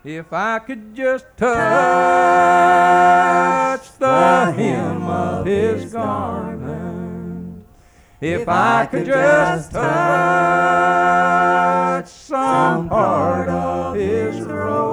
If I could just touch the hem of his garment, if I could just touch some part of his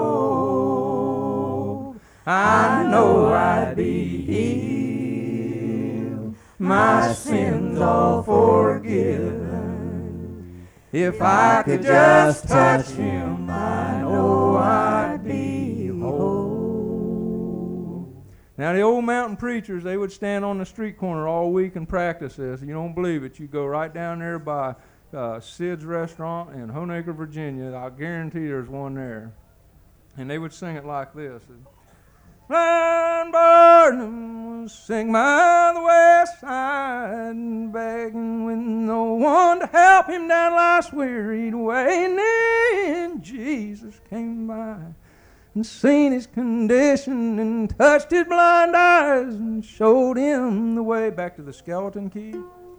robe, I know I'd be healed, my sins all forgiven. If I could just touch him, I know I'd be whole. Now the old mountain preachers, they would stand on the street corner all week and practice this. You don't believe it, you go right down there by Sid's Restaurant in Honaker, Virginia. I guarantee there's one there. And they would sing it like this. Blind Barnum was sitting by the west side, begging with no one to help him down life's wearied way. And then Jesus came by and seen his condition and touched his blind eyes and showed him the way. Back to the skeleton key.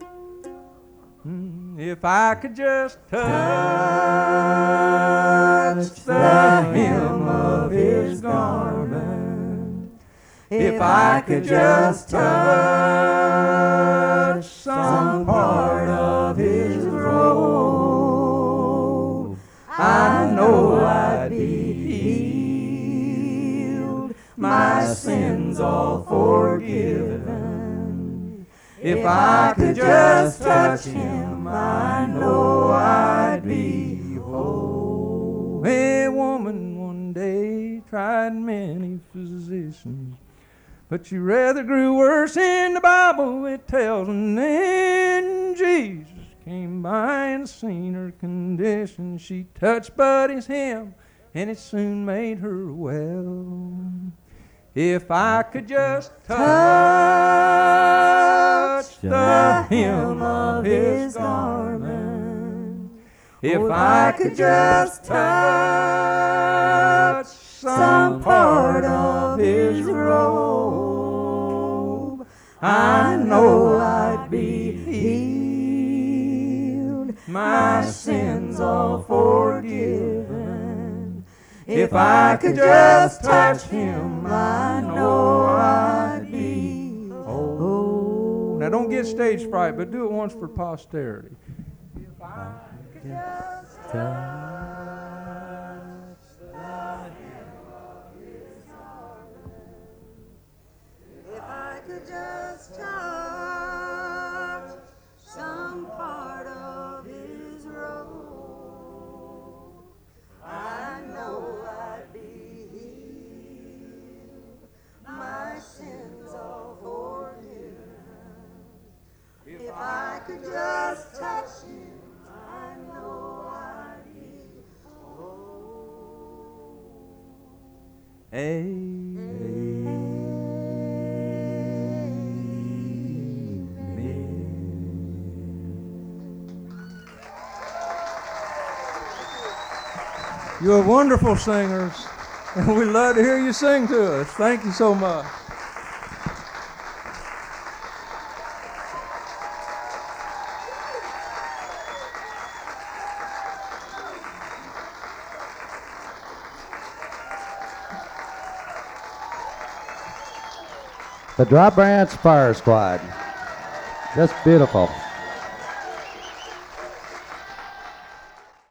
If I could just touch the hem of his garment, if I could just touch some part of his robe, I know I'd be healed, my sins all forgiven. If I could just touch him, I know I'd be whole. A woman one day tried many physicians, but she rather grew worse. In the Bible it tells, and then Jesus came by and seen her condition. She touched but his hem, and it soon made her well. If I could just touch the hem of his garment, if I could just touch some part of his robe, I know I'd be healed, my sins all forgiven. If I could just touch him, I know I'd be whole. Now don't get stage fright, but do it once for posterity. If I could just touch the hem of his garment, if I could just touch some part of his robe, I know I'd be healed, my sins all forgiven. If I could just touch him, I know I'd be whole. Amen. You're wonderful singers, and we love to hear you sing to us. Thank you so much. The Dry Branch Fire Squad. Just beautiful.